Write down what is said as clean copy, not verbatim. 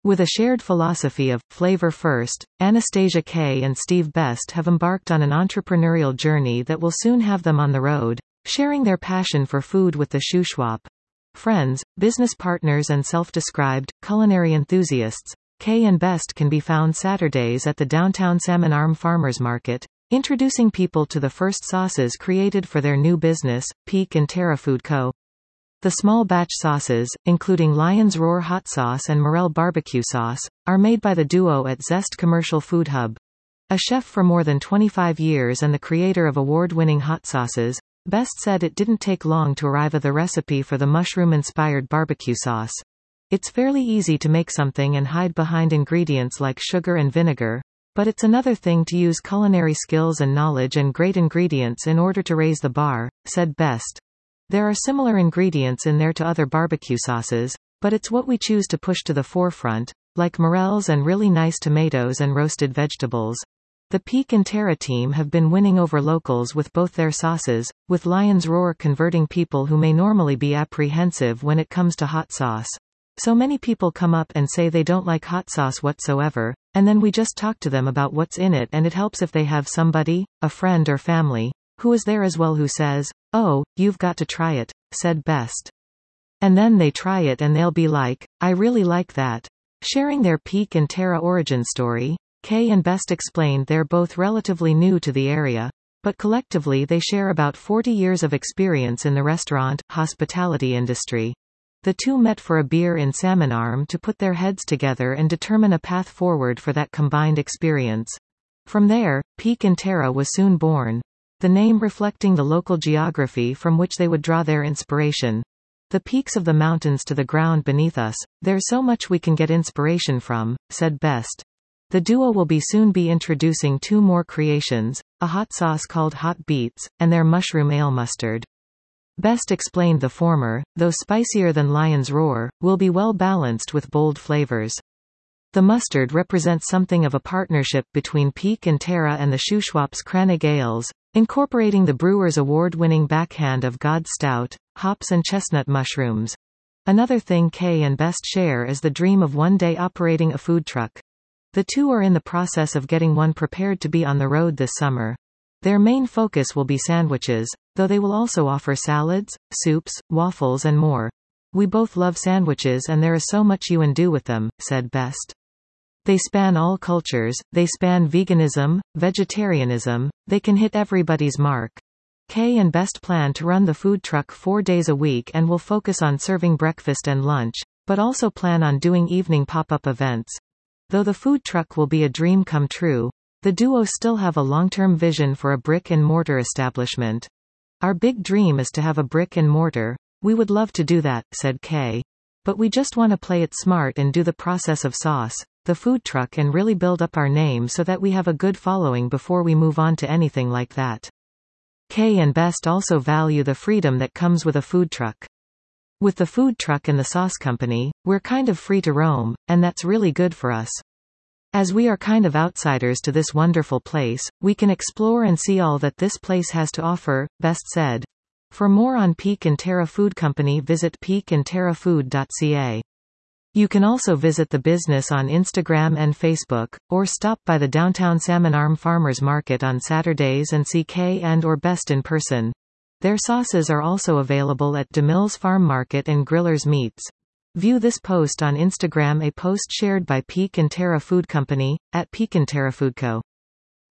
With a shared philosophy of flavor first, Anastasia Kay and Steve Best have embarked on an entrepreneurial journey that will soon have them on the road, sharing their passion for food with the Shuswap. Friends, business partners and self-described culinary enthusiasts, Kay and Best can be found Saturdays at the downtown Salmon Arm Farmers Market, introducing people to the first sauces created for their new business, Peak and Terra Food Co. The small batch sauces, including Lion's Roar hot sauce and Morel barbecue sauce, are made by the duo at Zest Commercial Food Hub. A chef for more than 25 years and the creator of award-winning hot sauces, Best said it didn't take long to arrive at the recipe for the mushroom-inspired barbecue sauce. It's fairly easy to make something and hide behind ingredients like sugar and vinegar, but it's another thing to use culinary skills and knowledge and great ingredients in order to raise the bar, said Best. There are similar ingredients in there to other barbecue sauces, but it's what we choose to push to the forefront, like morels and really nice tomatoes and roasted vegetables. The Peak and Terra team have been winning over locals with both their sauces, with Lion's Roar converting people who may normally be apprehensive when it comes to hot sauce. So many people come up and say they don't like hot sauce whatsoever, and then we just talk to them about what's in it, and it helps if they have somebody, a friend or family, who is there as well who says, "Oh, you've got to try it," said Best. And then they try it and they'll be like, "I really like that." Sharing their Peak and Terra origin story, Kay and Best explained they're both relatively new to the area, but collectively they share about 40 years of experience in the restaurant, hospitality industry. The two met for a beer in Salmon Arm to put their heads together and determine a path forward for that combined experience. From there, Peak and Terra was soon born, the name reflecting the local geography from which they would draw their inspiration. The peaks of the mountains to the ground beneath us, there's so much we can get inspiration from, said Best. The duo will soon be introducing two more creations, a hot sauce called Hot Beets, and their mushroom ale mustard. Best explained the former, though spicier than Lion's Roar, will be well balanced with bold flavors. The mustard represents something of a partnership between Peak and Terra and the Shuswap's Crannig Ales, incorporating the brewer's award-winning backhand of God Stout, hops and chestnut mushrooms. Another thing Kay and Best share is the dream of one day operating a food truck. The two are in the process of getting one prepared to be on the road this summer. Their main focus will be sandwiches, though they will also offer salads, soups, waffles and more. "We both love sandwiches and there is so much you can do with them," said Best. They span all cultures, they span veganism, vegetarianism, they can hit everybody's mark. Kay and Best plan to run the food truck 4 days a week and will focus on serving breakfast and lunch, but also plan on doing evening pop-up events. Though the food truck will be a dream come true, the duo still have a long-term vision for a brick-and-mortar establishment. "Our big dream is to have a brick-and-mortar. We would love to do that," said Kay. "But we just want to play it smart and do the process of sauce, the food truck and really build up our name so that we have a good following before we move on to anything like that." Kay and Best also value the freedom that comes with a food truck. "With the food truck and the sauce company, we're kind of free to roam, and that's really good for us. As we are kind of outsiders to this wonderful place, we can explore and see all that this place has to offer," Best said. For more on Peak and Terra Food Company, visit peakandterrafood.ca. You can also visit the business on Instagram and Facebook, or stop by the downtown Salmon Arm Farmers Market on Saturdays and see Kay and/or Best in person. Their sauces are also available at DeMille's Farm Market and Griller's Meats. View this post on Instagram, a post shared by Peak and Terra Food Company, @PeakandTerraFoodCo.